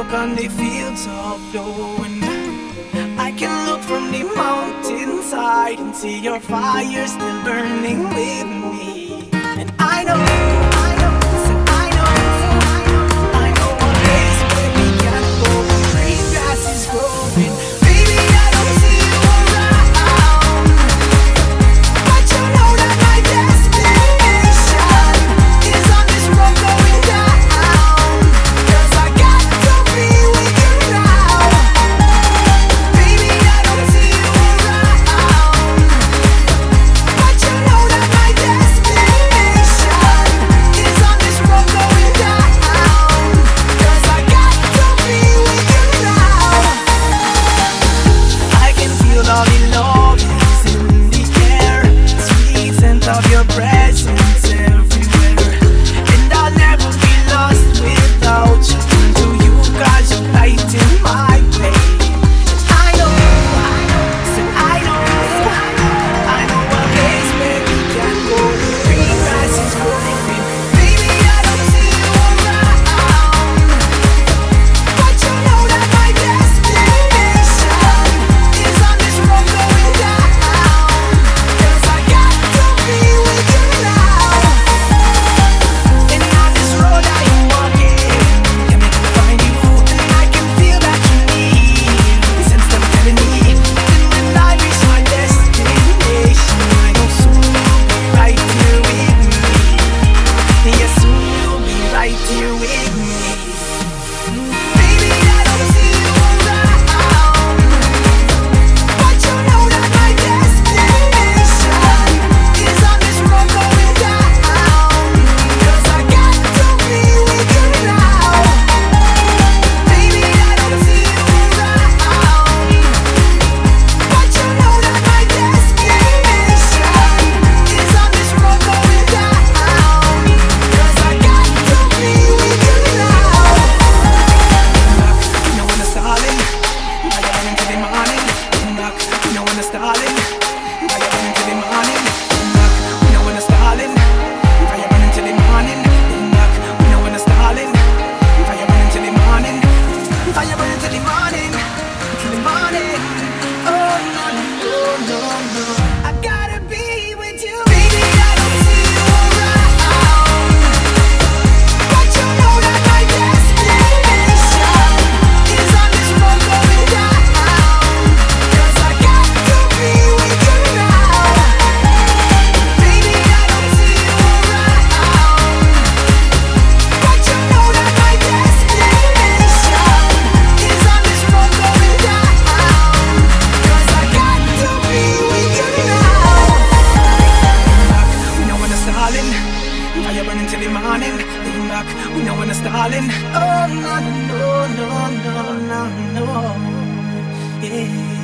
look on the fields of blowing. I can look from the mountainside and see your fire still burning with me. And I know, said I know a place where we can go where green grass is growing. Baby, I don't see you around, but you know that my destination is on this road going down. 'Cause I got to be with you now. Baby, I don't see you around, but you know that my destination is on this road going down. 'Cause I got to be with you now. I can feel all the love is in the air, sweet scent of your presence everywhere. And I'll never be lost without you. To you, 'cause you lighten my way. I know, said I know a place where we can go where green grass is growing. Baby, I don't see you around, but you know that my destination is on this road going down. 'Cause I got to be with you now. And on this road I am walking, coming to find you, and I can feel that you need me, sense them telling me. And when I reach my destination, I know soon you'll be right here with me. Yes, soon you'll be right here with me. Baby, I don't see you around, but you know that my destination is on this road going down. 'Cause I got to be with you now. Baby, I don't see you around, but you know that my destination is on this road going down. 'Cause I got to be with you now. You know when it's darling, I got run into the morning. Knock, you know when it's darling, I got run into the morning. Knock, you know when it's darling, I got run into the morning. Knock, you know when it's darling, I got run into the morning. I got run into the morning, till the morning. Oh no no no no, I gotta be with you. Baby, I don't see you around, but you know that my destination is on this road going down. 'Cause I got to be with you now. Baby, I don't see you around, but you know that my destination is on this road going down. 'Cause I got to be with you now. We know when it's darling, fire burning till the morning. Lean back, we know when it's darling. Oh no no no no no no, yeah.